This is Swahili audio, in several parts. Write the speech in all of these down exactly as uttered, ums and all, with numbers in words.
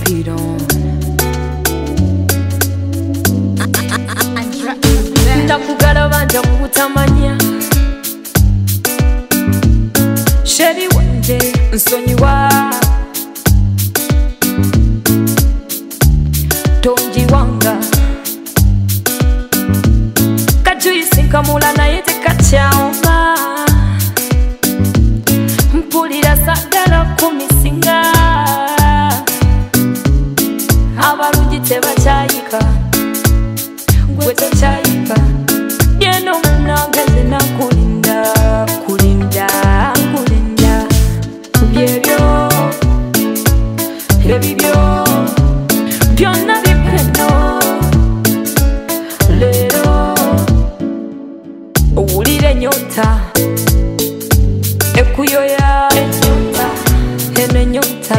Tiro. Ndakugala banja mubutamanya Sheri wanje nsonyiwa Tonji wanga Kajuisi nkamula naye tekakyaoma Mpulira sagala kumisinga Abalungi tebakyayika Gwe tokyayika Yeno munange nakulinda Kulinda, kulinda Byebyo, ebibyo Byonna bipeno Lero Owulira ennyonta Ekuyoya ennyonta Eno ennyonta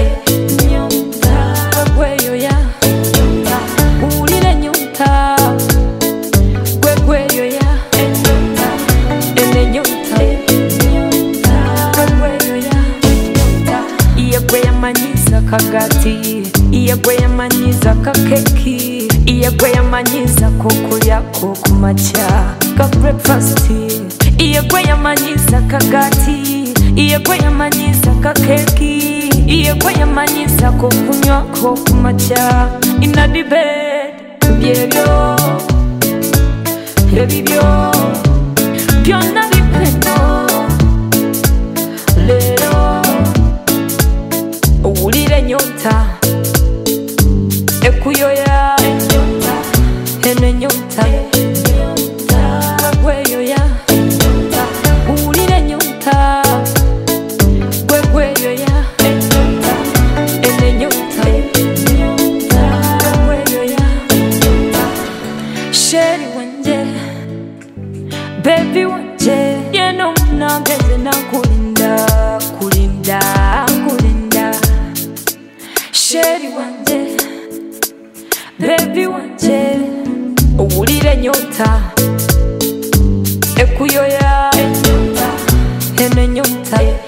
Gweyoya Owulira ennyonta Gweyoya Eno ennyonta Gweyoya Iye gwe yamanyiza kagati Iye gwe yamanyiza kakeki Iye gwe yamanyiza kokulyako kumakya ka breakfast Iye gwe yamanyiza kagati Iye gwe yamanyiza kakeki Iye gwe yamanyiza kokunywako kumakya Inna the bed Byebyo Ebibyo Byonna bipeno Lero Owulira ennyonta Ekuyoya ennyonta Eno ennyonta Gweyoya Owulira ennyonta Gweyoya ennyonta Eno ennyonta Gweyoya Sheri wanje Baby wanje Yeno munange nakulinda Kulinda, kulinda Sheri wanje Baby wanje Owulira ennyonta Ekuyoya ennyonta Eno ennyonta